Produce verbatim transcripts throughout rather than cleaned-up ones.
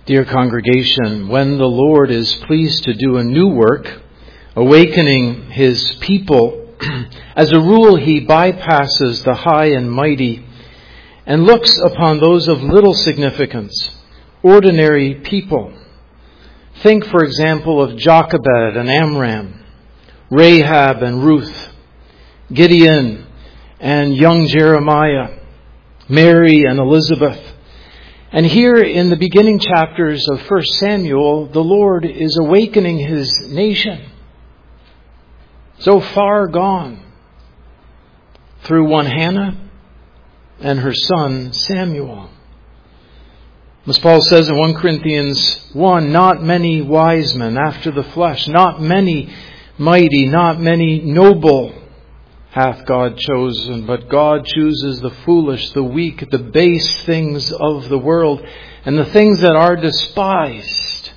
Dear congregation, when the Lord is pleased to do a new work, awakening His people, as a rule He bypasses the high and mighty and looks upon those of little significance, ordinary people. Think, for example, of Jochebed and Amram, Rahab and Ruth, Gideon and young Jeremiah, Mary and Elizabeth. And here in the beginning chapters of First Samuel, the Lord is awakening His nation, so far gone, through one Hannah and her son Samuel. As Paul says in First Corinthians one, not many wise men after the flesh, not many mighty, not many noble hath God chosen, but God chooses the foolish, the weak, the base things of the world, and the things that are despised.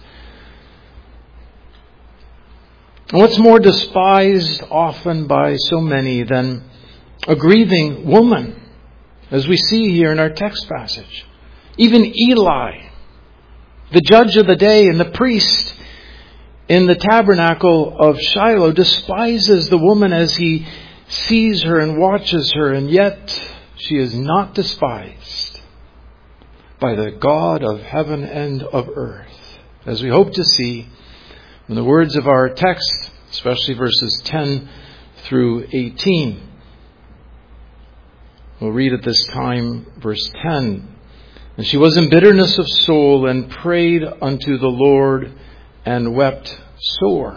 And what's more despised often by so many than a grieving woman, as we see here in our text passage? Even Eli, the judge of the day and the priest in the tabernacle of Shiloh, despises the woman as he sees her and watches her, and yet she is not despised by the God of heaven and of earth, as we hope to see in the words of our text, especially verses ten through eighteen. We'll read at this time verse ten. And she was in bitterness of soul and prayed unto the Lord and wept sore.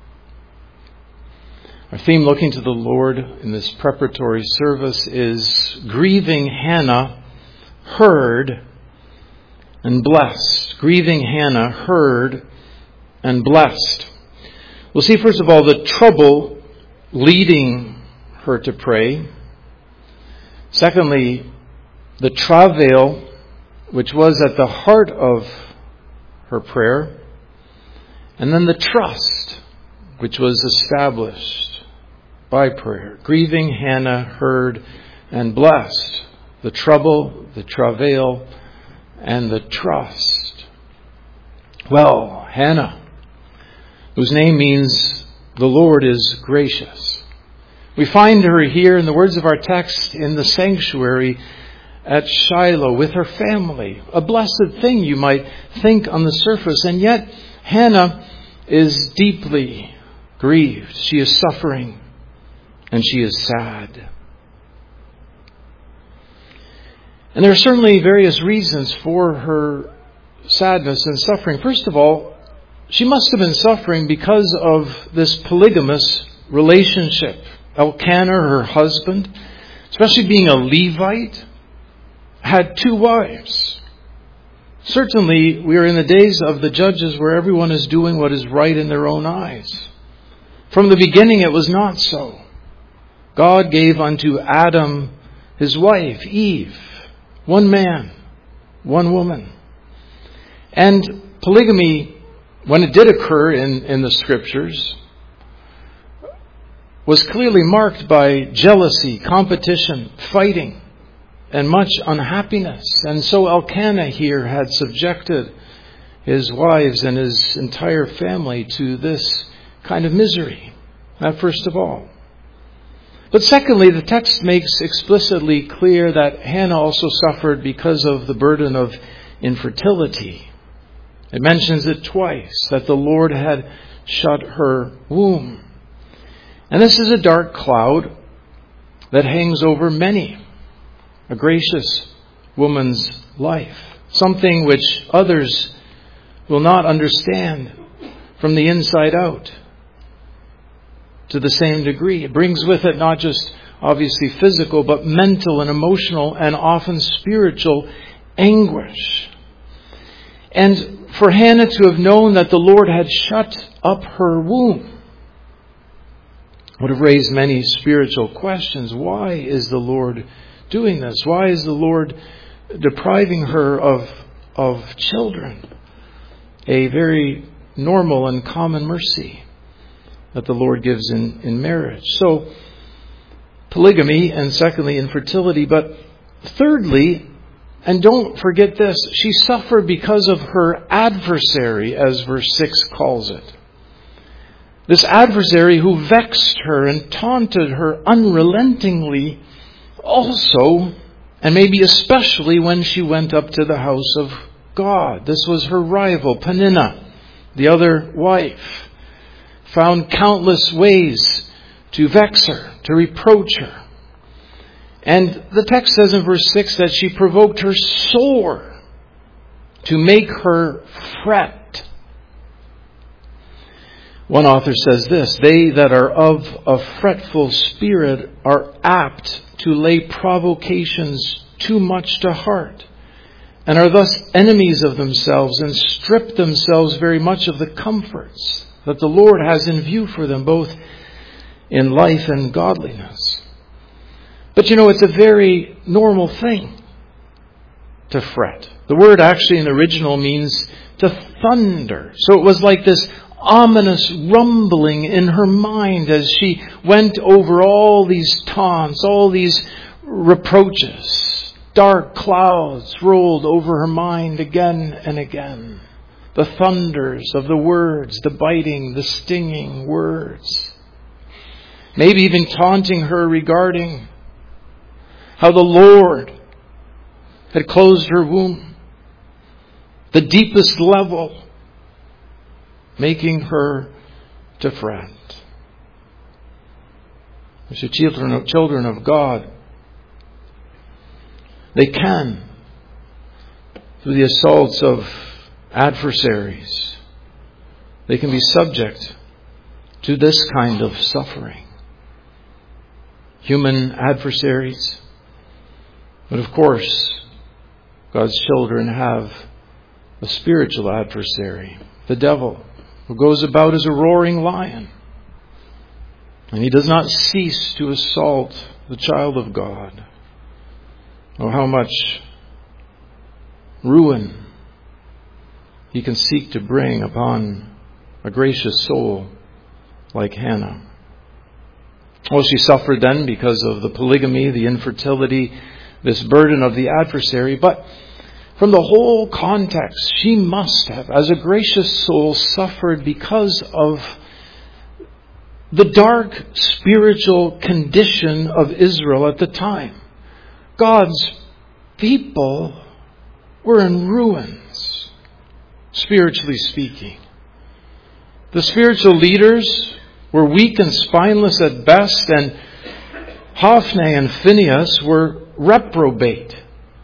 Our theme, looking to the Lord in this preparatory service, is grieving Hannah, heard and blessed. Grieving Hannah, heard and blessed. We'll see first of all the trouble leading her to pray. Secondly, the travail which was at the heart of her prayer. And then the trust which was established by prayer. Grieving Hannah, heard and blessed. The trouble, the travail, and the trust. Well, Hannah, whose name means the Lord is gracious. We find her here, in the words of our text, in the sanctuary at Shiloh with her family. A blessed thing, you might think on the surface. And yet, Hannah is deeply grieved. She is suffering. And she is sad. And there are certainly various reasons for her sadness and suffering. First of all, she must have been suffering because of this polygamous relationship. Elkanah, her husband, especially being a Levite, had two wives. Certainly, we are in the days of the judges where everyone is doing what is right in their own eyes. From the beginning, it was not so. God gave unto Adam his wife, Eve, one man, one woman. And polygamy, when it did occur in, in the Scriptures, was clearly marked by jealousy, competition, fighting, and much unhappiness. And so Elkanah here had subjected his wives and his entire family to this kind of misery. That first of all. But secondly, the text makes explicitly clear that Hannah also suffered because of the burden of infertility. It mentions it twice, that the Lord had shut her womb. And this is a dark cloud that hangs over many a gracious woman's life. Something which others will not understand from the inside out to the same degree. It brings with it not just obviously physical, but mental and emotional and often spiritual anguish. And for Hannah to have known that the Lord had shut up her womb would have raised many spiritual questions. Why is the Lord doing this? Why is the Lord depriving her of, of children? A very normal and common mercy that the Lord gives in, in marriage. So, polygamy, and secondly, infertility. But thirdly, And don't forget this, she suffered because of her adversary, as verse six calls it. This adversary who vexed her and taunted her unrelentingly also, and maybe especially when she went up to the house of God. This was her rival, Peninnah, the other wife, found countless ways to vex her, to reproach her. And the text says in verse six that she provoked her sore to make her fret. One author says this, they that are of a fretful spirit are apt to lay provocations too much to heart, and are thus enemies of themselves, and strip themselves very much of the comforts that the Lord has in view for them, both in life and godliness. But you know, it's a very normal thing to fret. The word actually in the original means to thunder. So it was like this ominous rumbling in her mind as she went over all these taunts, all these reproaches. Dark clouds rolled over her mind again and again. The thunders of the words, the biting, the stinging words. Maybe even taunting her regarding how the Lord had closed her womb. The deepest level, making her to fret. As the children of, children of God, they can, through the assaults of adversaries, they can be subject to this kind of suffering. Human adversaries. But of course, God's children have a spiritual adversary, the devil, who goes about as a roaring lion. And he does not cease to assault the child of God. Oh, how much ruin he can seek to bring upon a gracious soul like Hannah. Well, she suffered then because of the polygamy, the infertility, this burden of the adversary. But from the whole context, she must have, as a gracious soul, suffered because of the dark spiritual condition of Israel at the time. God's people were in ruins, spiritually speaking. The spiritual leaders were weak and spineless at best, and Hophni and Phinehas were reprobate.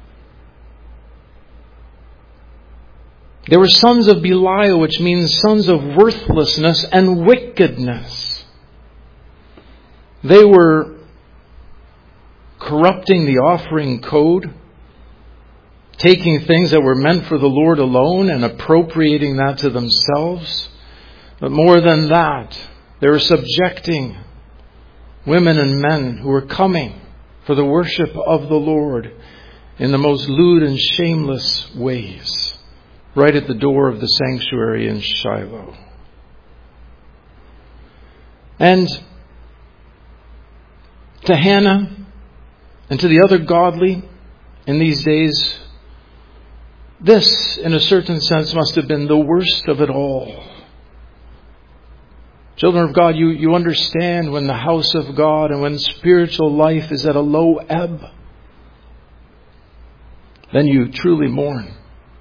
They were sons of Belial, which means sons of worthlessness and wickedness. They were corrupting the offering code, taking things that were meant for the Lord alone and appropriating that to themselves. But more than that, they were subjecting women and men who were coming for the worship of the Lord in the most lewd and shameless ways, right at the door of the sanctuary in Shiloh. And to Hannah and to the other godly in these days, this, in a certain sense, must have been the worst of it all. Children of God, you, you understand when the house of God and when spiritual life is at a low ebb, then you truly mourn.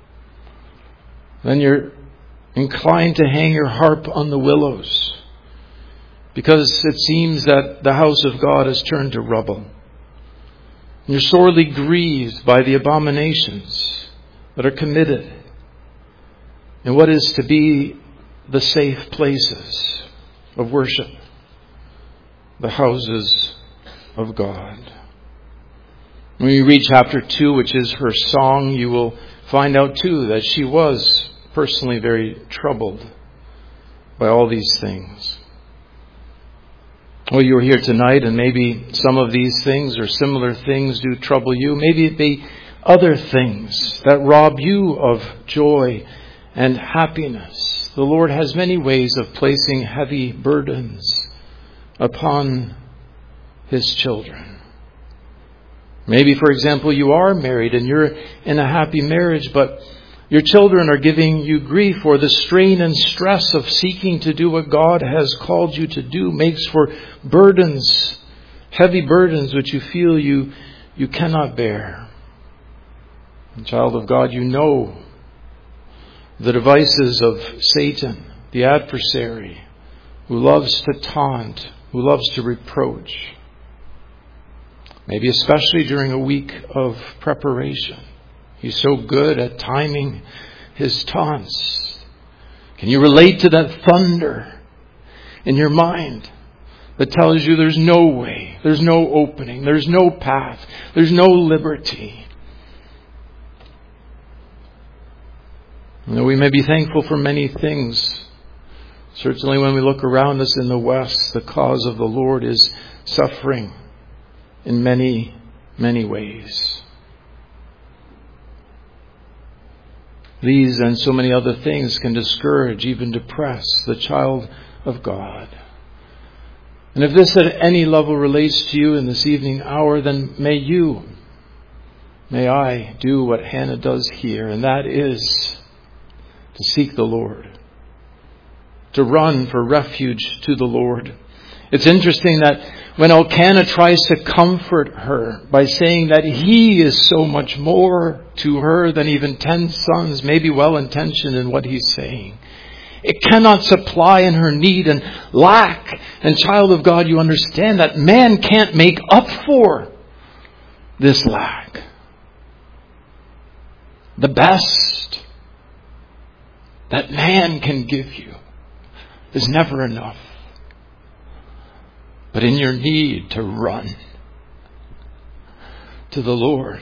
Then you're inclined to hang your harp on the willows, because it seems that the house of God has turned to rubble. And you're sorely grieved by the abominations that are committed in what is to be the safe places of worship, the houses of God. When you read chapter two, which is her song, you will find out too that she was personally very troubled by all these things. Well, you're here tonight, and maybe some of these things or similar things do trouble you. Maybe it be other things that rob you of joy and happiness. The Lord has many ways of placing heavy burdens upon His children. Maybe, for example, you are married and you're in a happy marriage, but your children are giving you grief, or the strain and stress of seeking to do what God has called you to do makes for burdens, heavy burdens which you feel you, you cannot bear. And child of God, you know the devices of Satan, the adversary, who loves to taunt, who loves to reproach. Maybe especially during a week of preparation. He's so good at timing his taunts. Can you relate to that thunder in your mind that tells you there's no way, there's no opening, there's no path, there's no liberty? You know, we may be thankful for many things. Certainly when we look around us in the West, the cause of the Lord is suffering in many, many ways. These and so many other things can discourage, even depress the child of God. And if this at any level relates to you in this evening hour, then may you, may I do what Hannah does here, and that is to seek the Lord, to run for refuge to the Lord. It's interesting that when Elkanah tries to comfort her by saying that he is so much more to her than even ten sons, maybe well-intentioned in what he's saying, it cannot supply in her need and lack. And child of God, you understand that man can't make up for this lack. The best that man can give you is never enough. But in your need to run to the Lord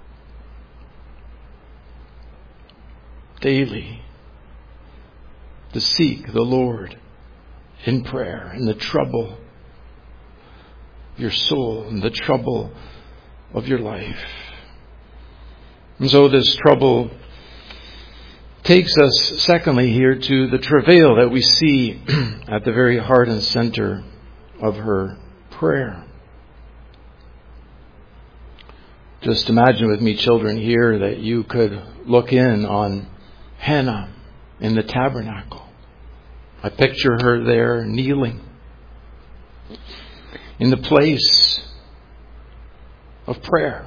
daily, to seek the Lord in prayer, in the trouble of your soul, in the trouble of your life. And so this trouble takes us, secondly, here to the travail that we see at the very heart and center of her prayer. Just imagine with me, children, here that you could look in on Hannah in the tabernacle. I picture her there kneeling in the place of prayer.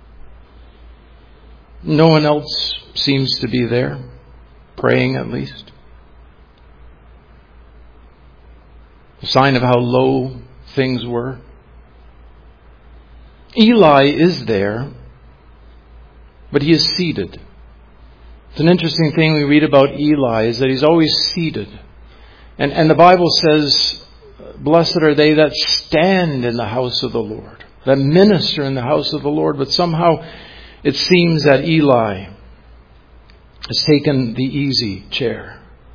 No one else seems to be there, praying at least. A sign of how low things were. Eli is there, but he is seated. It's an interesting thing we read about Eli is that he's always seated. And, and the Bible says, blessed are they that stand in the house of the Lord, that minister in the house of the Lord. But somehow it seems that Eli has taken the easy chair.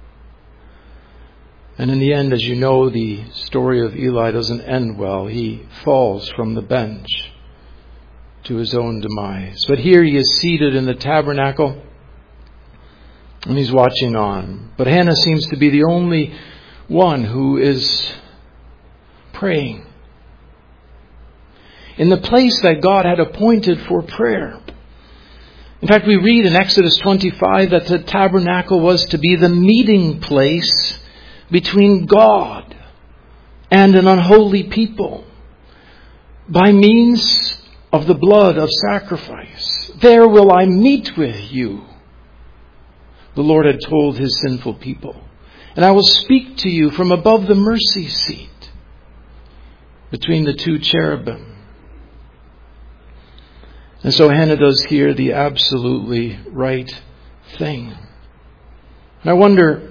And in the end, as you know, the story of Eli doesn't end well. He falls from the bench to his own demise. But here he is seated in the tabernacle and he's watching on. But Hannah seems to be the only one who is praying in the place that God had appointed for prayer. In fact, we read in Exodus twenty-five that the tabernacle was to be the meeting place between God and an unholy people by means of the blood of sacrifice. There will I meet with you, the Lord had told his sinful people. And I will speak to you from above the mercy seat between the two cherubim. And so Hannah does here the absolutely right thing. And I wonder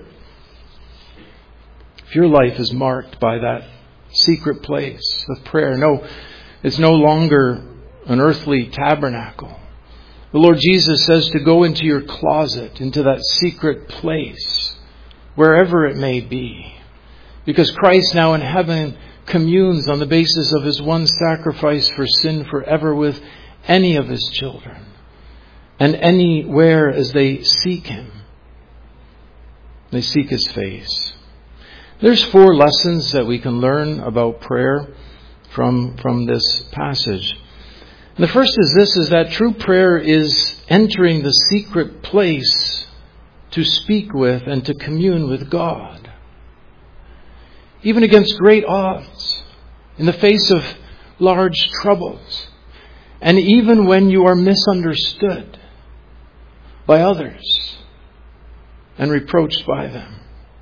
if your life is marked by that secret place of prayer. No, it's no longer an earthly tabernacle. The Lord Jesus says to go into your closet, into that secret place, wherever it may be. Because Christ now in heaven communes on the basis of his one sacrifice for sin forever with any of his children. And anywhere as they seek him, they seek his face. There's four lessons that we can learn about prayer from, from this passage. The first is this, is that true prayer is entering the secret place to speak with and to commune with God. Even against great odds, in the face of large troubles, and even when you are misunderstood by others and reproached by them.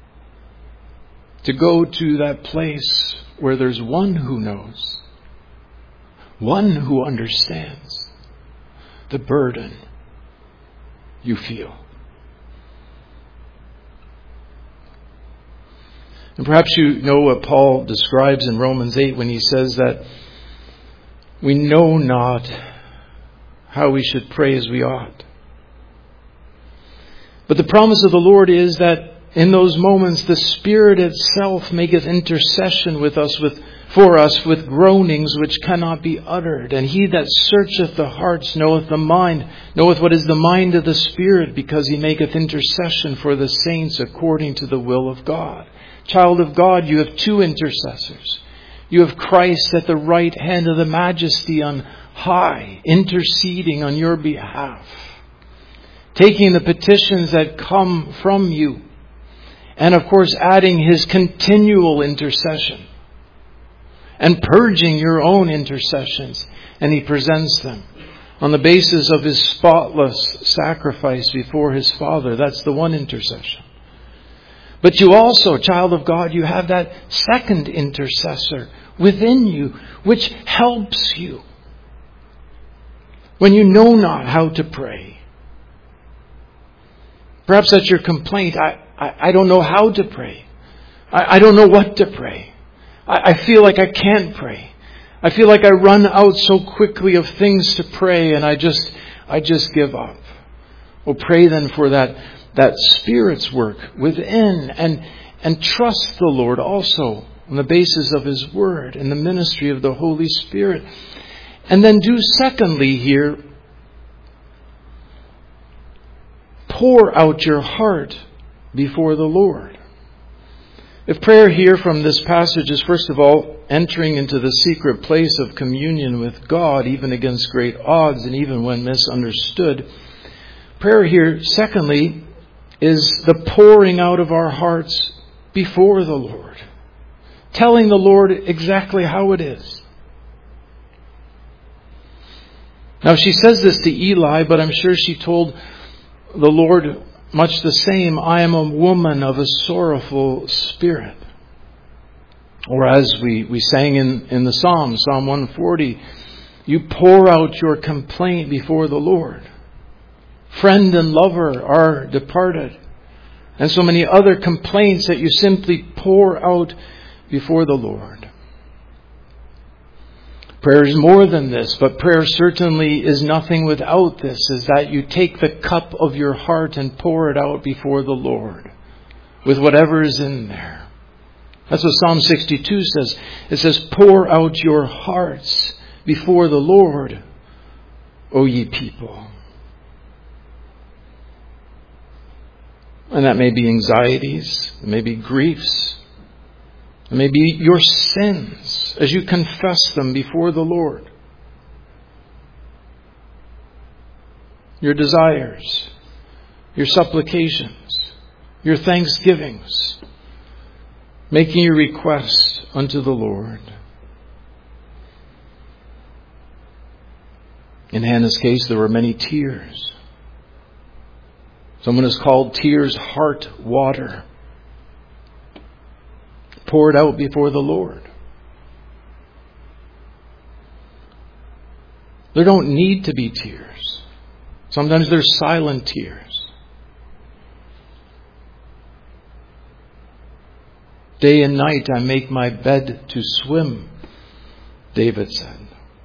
To go to that place where there's one who knows, one who understands the burden you feel. And perhaps you know what Paul describes in Romans eight when he says that we know not how we should pray as we ought. But the promise of the Lord is that in those moments the Spirit itself maketh intercession with us, with for us with groanings which cannot be uttered. And he that searcheth the hearts knoweth the mind, knoweth what is the mind of the Spirit, because he maketh intercession for the saints according to the will of God. Child of God, you have two intercessors. You have Christ at the right hand of the Majesty on high, interceding on your behalf, taking the petitions that come from you, and of course adding his continual intercession and purging your own intercessions. And he presents them on the basis of his spotless sacrifice before his Father. That's the one intercession. But you also, child of God, you have that second intercessor within you, which helps you when you know not how to pray. Perhaps that's your complaint. I, I, I don't know how to pray. I, I don't know what to pray. I, I feel like I can't pray. I feel like I run out so quickly of things to pray, and I just I just give up. Well, pray then for that that Spirit's work within, and and trust the Lord also on the basis of his word and the ministry of the Holy Spirit. And then do secondly here, pour out your heart before the Lord. If prayer here from this passage is first of all entering into the secret place of communion with God, even against great odds and even when misunderstood, prayer here secondly is the pouring out of our hearts before the Lord. Telling the Lord exactly how it is. Now she says this to Eli, but I'm sure she told the Lord much the same. I am a woman of a sorrowful spirit. Or as we, we sang in, in the Psalm, Psalm one forty, you pour out your complaint before the Lord. Friend and lover are departed. And so many other complaints that you simply pour out before the Lord. Prayer is more than this, but prayer certainly is nothing without this, is that you take the cup of your heart and pour it out before the Lord with whatever is in there. That's what Psalm sixty-two says. It says, pour out your hearts before the Lord, O ye people. And that may be anxieties, it may be griefs, it may be your sins as you confess them before the Lord. Your desires, your supplications, your thanksgivings, making your request unto the Lord. In Hannah's case, there were many tears. Someone has called tears heart water. Poured out before the Lord. There don't need to be tears. Sometimes there's silent tears. Day and night I make my bed to swim, David said.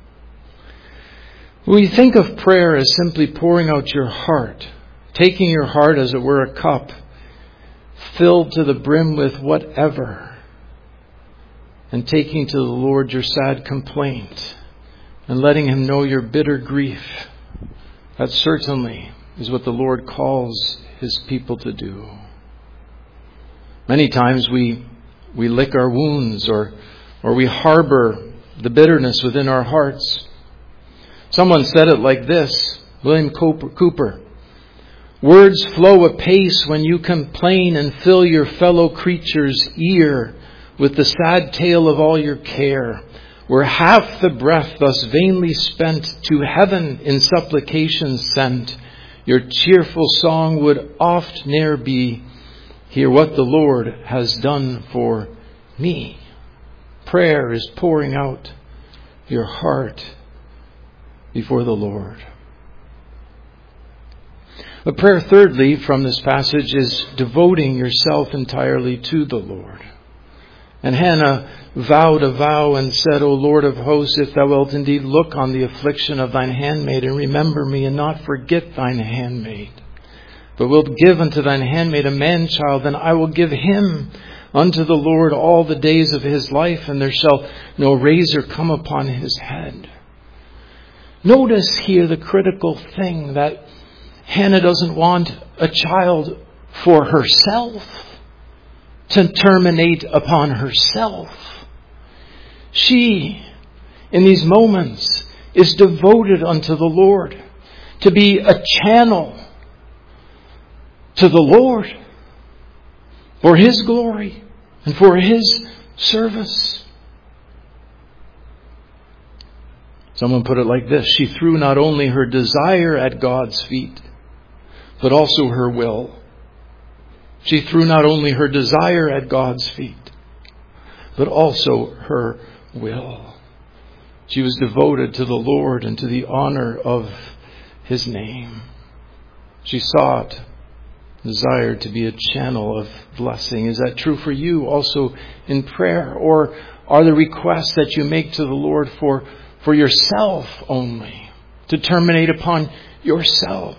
We think of prayer as simply pouring out your heart, taking your heart as it were a cup, filled to the brim with whatever, and taking to the Lord your sad complaint, and letting Him know your bitter grief. That certainly is what the Lord calls His people to do. Many times we we lick our wounds, or or we harbor the bitterness within our hearts. Someone said it like this, William Cooper. Words flow apace when you complain and fill your fellow creature's ear with the sad tale of all your care. Were half the breath thus vainly spent to heaven in supplication sent, your cheerful song would oft ne'er be, hear what the Lord has done for me. Prayer is pouring out your heart before the Lord. But prayer, thirdly, from this passage is devoting yourself entirely to the Lord. And Hannah vowed a vow and said, O Lord of hosts, if thou wilt indeed look on the affliction of thine handmaid and remember me and not forget thine handmaid, but wilt give unto thine handmaid a man-child, then I will give him unto the Lord all the days of his life, and there shall no razor come upon his head. Notice here the critical thing, that Hannah doesn't want a child for herself, to terminate upon herself. She, in these moments, is devoted unto the Lord, to be a channel to the Lord for His glory and for His service. Someone put it like this: she threw not only her desire at God's feet, but also her will. She threw not only her desire at God's feet, but also her will. She was devoted to the Lord and to the honor of His name. She sought, desired to be a channel of blessing. Is that true for you also in prayer? Or are the requests that you make to the Lord for, for yourself only, to terminate upon yourself?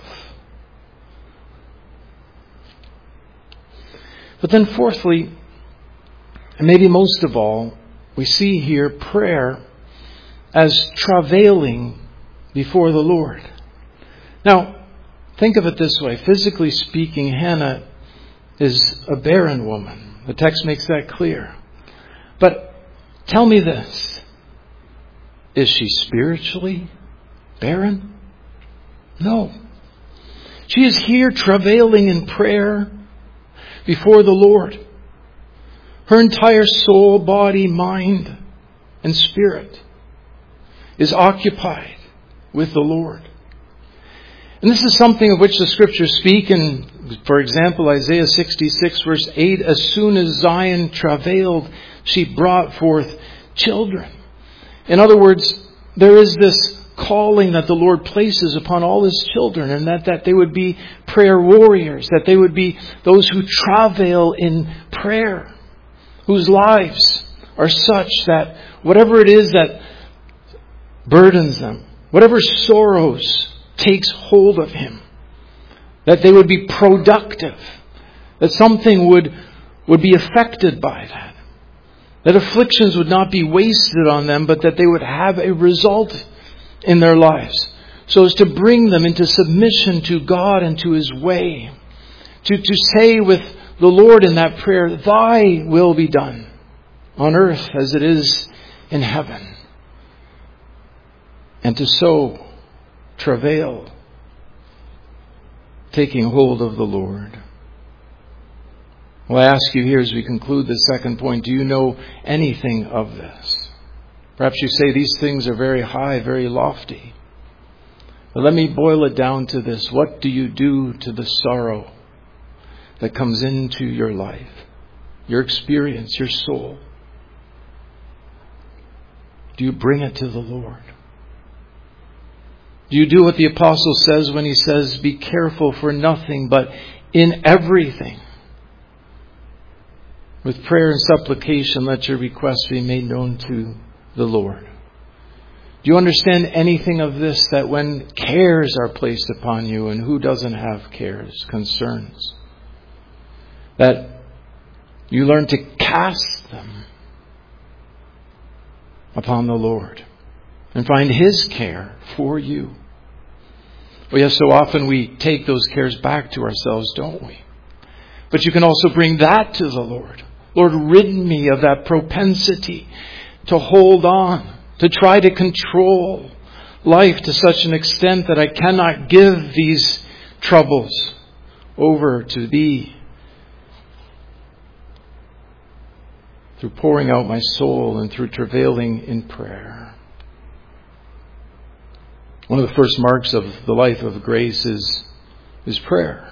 But then fourthly, and maybe most of all, we see here prayer as travailing before the Lord. Now, think of it this way. Physically speaking, Hannah is a barren woman. The text makes that clear. But tell me this: is she spiritually barren? No. She is here travailing in prayer before the Lord. Her entire soul, body, mind, and spirit is occupied with the Lord. And this is something of which the Scriptures speak in, for example, Isaiah sixty-six verse eight, as soon as Zion travailed, she brought forth children. In other words, there is this calling that the Lord places upon all His children, and that, that they would be prayer warriors, that they would be those who travail in prayer, whose lives are such that whatever it is that burdens them, whatever sorrows takes hold of him, that they would be productive, that something would, would be affected by that, that afflictions would not be wasted on them, but that they would have a result in their lives, so as to bring them into submission to God and to His way. To, to say with the Lord in that prayer, Thy will be done on earth as it is in heaven. And to so travail, taking hold of the Lord. Well, I ask you here as we conclude the second point, do you know anything of this? Perhaps you say these things are very high, very lofty. But let me boil it down to this. What do you do to the sorrow that comes into your life, your experience, your soul? Do you bring it to the Lord? Do you do what the apostle says when he says, be careful for nothing, but in everything, with prayer and supplication, let your requests be made known to the Lord? Do you understand anything of this, that when cares are placed upon you, and who doesn't have cares, concerns, that you learn to cast them upon the Lord and find His care for you? Well, yes, so often we take those cares back to ourselves, don't we? But you can also bring that to the Lord. Lord, rid me of that propensity to hold on, to try to control life to such an extent that I cannot give these troubles over to Thee. Through pouring out my soul and through travailing in prayer. One of the first marks of the life of grace is, is prayer.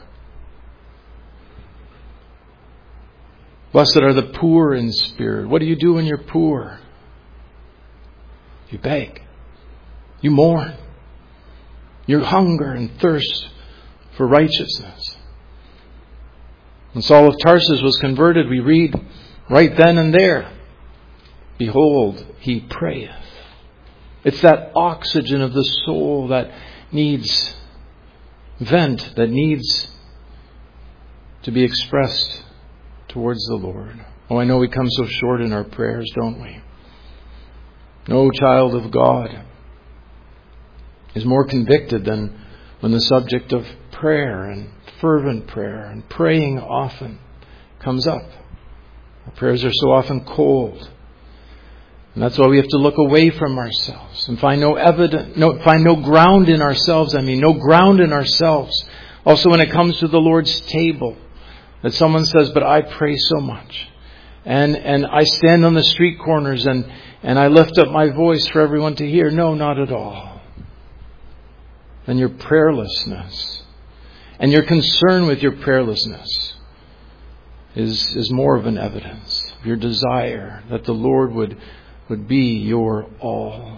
Blessed are the poor in spirit. What do you do when you're poor? You beg. You mourn. You hunger and thirst for righteousness. When Saul of Tarsus was converted, we read right then and there, behold, he prayeth. It's that oxygen of the soul that needs vent, that needs to be expressed towards the Lord. Oh, I know we come so short in our prayers, don't we? No child of God is more convicted than when the subject of prayer and fervent prayer and praying often comes up. Our prayers are so often cold. And that's why we have to look away from ourselves and find no evidence, no, find no ground in ourselves. I mean, no ground in ourselves. Also, when it comes to the Lord's table, that someone says, but I pray so much. And, and I stand on the street corners and, and I lift up my voice for everyone to hear. No, not at all. And your prayerlessness and your concern with your prayerlessness is, is more of an evidence of your desire that the Lord would, would be your all.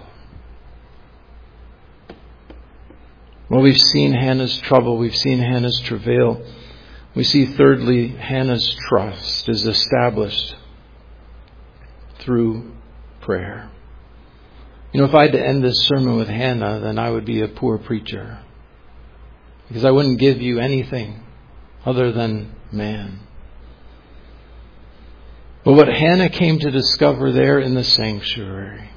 Well, we've seen Hannah's trouble. We've seen Hannah's travail. We see thirdly, Hannah's trust is established through prayer. You know, if I had to end this sermon with Hannah, then I would be a poor preacher. Because I wouldn't give you anything other than man. But what Hannah came to discover there in the sanctuary,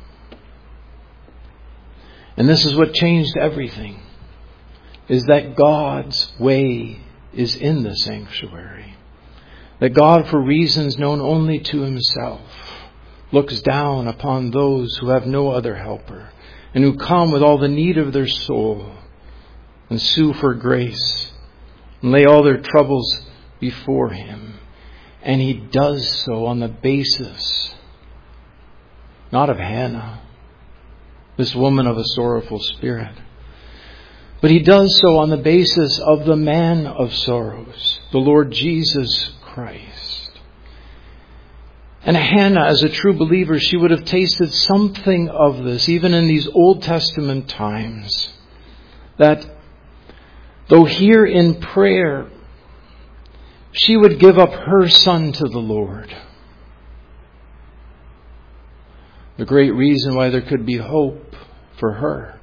and this is what changed everything, is that God's way is in the sanctuary. That God, for reasons known only to Himself, looks down upon those who have no other helper and who come with all the need of their soul and sue for grace and lay all their troubles before Him. And He does so on the basis not of Hannah, this woman of a sorrowful spirit, but He does so on the basis of the man of sorrows, the Lord Jesus Christ. And Hannah, as a true believer, she would have tasted something of this, even in these Old Testament times. That though here in prayer, she would give up her son to the Lord. The great reason why there could be hope for her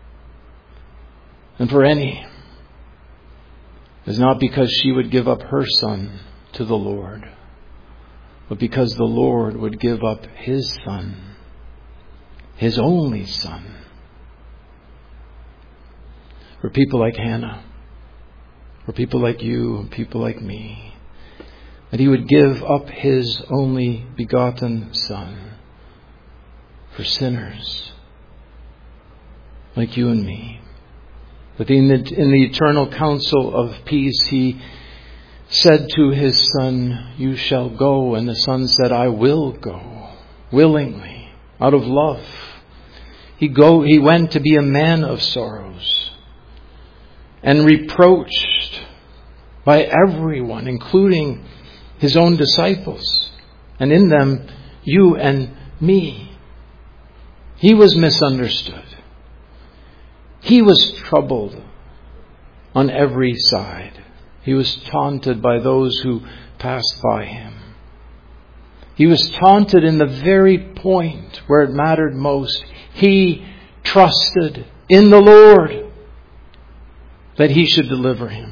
and for any is not because she would give up her son to the Lord, but because the Lord would give up His Son, His only Son, for people like Hannah, for people like you, and people like me, that He would give up His only begotten Son for sinners like you and me. That in the, in the eternal council of peace, He said to His Son, you shall go. And the Son said, I will go, willingly, out of love. He go. He went to be a man of sorrows and reproached by everyone, including His own disciples, and in them, you and me. He was misunderstood. He was troubled on every side. He was taunted by those who passed by Him. He was taunted in the very point where it mattered most. He trusted in the Lord that He should deliver him.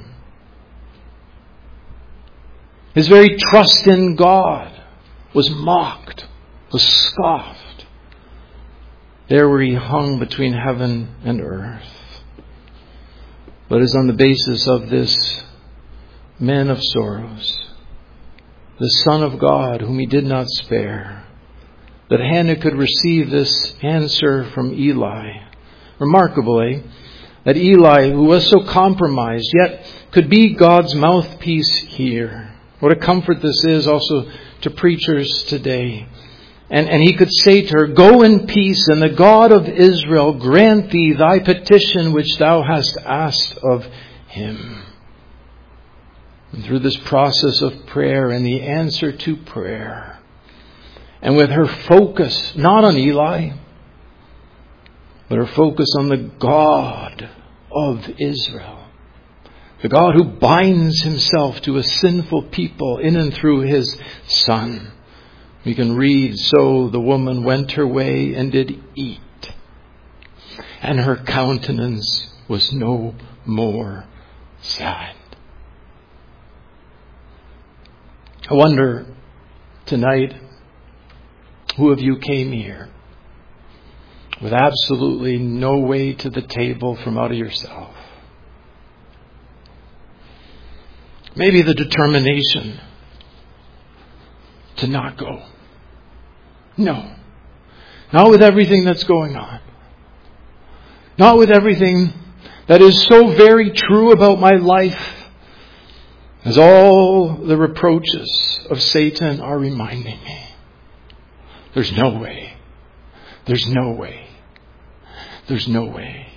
His very trust in God was mocked, was scoffed, there where He hung between heaven and earth. But it is on the basis of this man of sorrows, the Son of God, whom He did not spare, that Hannah could receive this answer from Eli, Remarkable, eh? That Eli, who was so compromised, yet could be God's mouthpiece here. What a comfort this is also to preachers today. And, and he could say to her, "Go in peace, and the God of Israel grant thee thy petition which thou hast asked of him." And through this process of prayer and the answer to prayer, and with her focus not on Eli, but her focus on the God of Israel, the God who binds himself to a sinful people in and through his Son. We can read, "So the woman went her way and did eat, and her countenance was no more sad." I wonder tonight, who of you came here with absolutely no way to the table from out of yourself? Maybe the determination to not go. No. Not with everything that's going on. Not with everything that is so very true about my life, as all the reproaches of Satan are reminding me. There's no way. There's no way. There's no way.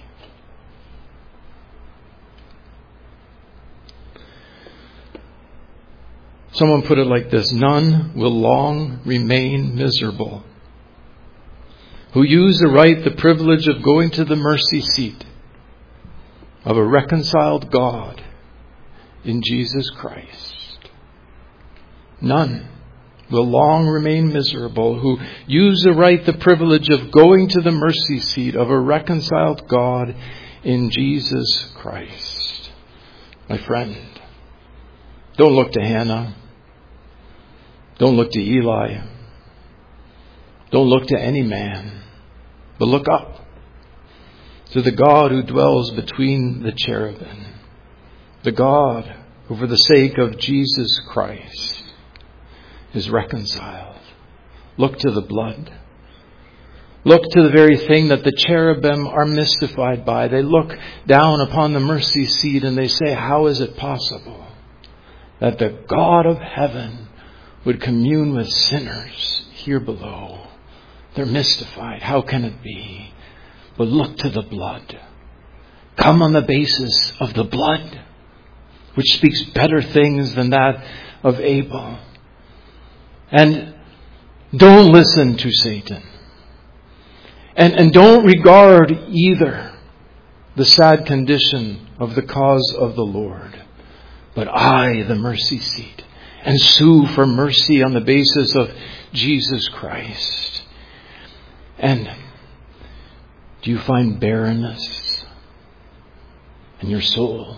Someone put it like this: none will long remain miserable who use the right, the privilege of going to the mercy seat of a reconciled God in Jesus Christ. None will long remain miserable who use the right, the privilege of going to the mercy seat of a reconciled God in Jesus Christ. My friend, don't look to Hannah. Don't look to Eli. Don't look to any man, but look up to the God who dwells between the cherubim. The God who, for the sake of Jesus Christ, is reconciled. Look to the blood. Look to the very thing that the cherubim are mystified by. They look down upon the mercy seat and they say, how is it possible that the God of heaven would commune with sinners here below? They're mystified. How can it be? But look to the blood. Come on the basis of the blood, which speaks better things than that of Abel. And don't listen to Satan. And, and don't regard either the sad condition of the cause of the Lord, but I, the mercy seat, and sue for mercy on the basis of Jesus Christ. And do you find barrenness in your soul?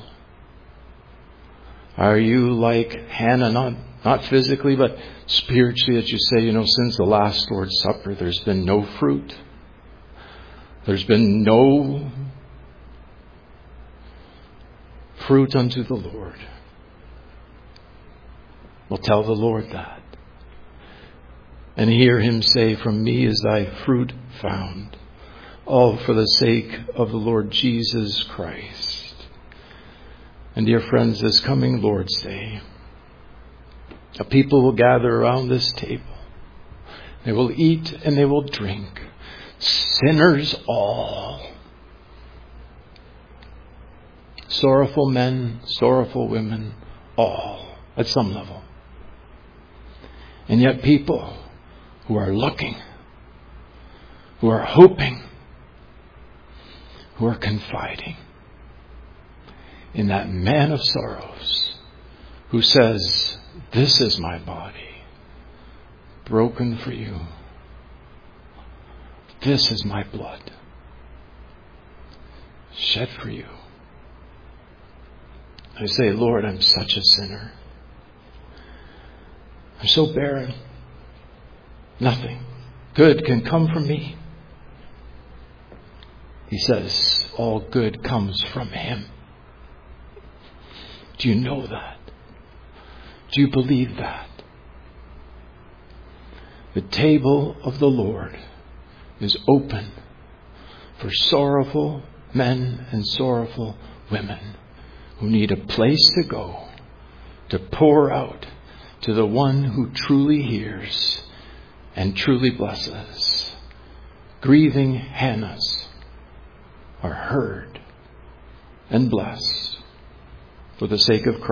Are you like Hannah, not, not physically, but spiritually, that you say, you know, since the last Lord's Supper, there's been no fruit. There's been no fruit unto the Lord. Well, tell the Lord that. And hear Him say, from me is thy fruit found. All for the sake of the Lord Jesus Christ. And dear friends, this coming Lord's Day, a people will gather around this table. They will eat and they will drink. Sinners all. Sorrowful men, sorrowful women, all at some level. And yet people who are looking, who are hoping, who are confiding in that man of sorrows who says, this is my body, broken for you. This is my blood, shed for you. I say, Lord, I'm such a sinner. I'm so barren. Nothing good can come from me. He says, all good comes from Him. Do you know that? Do you believe that? The table of the Lord is open for sorrowful men and sorrowful women who need a place to go to pour out to the one who truly hears and truly blesses. Grieving Hannahs are heard and blessed for the sake of Christ.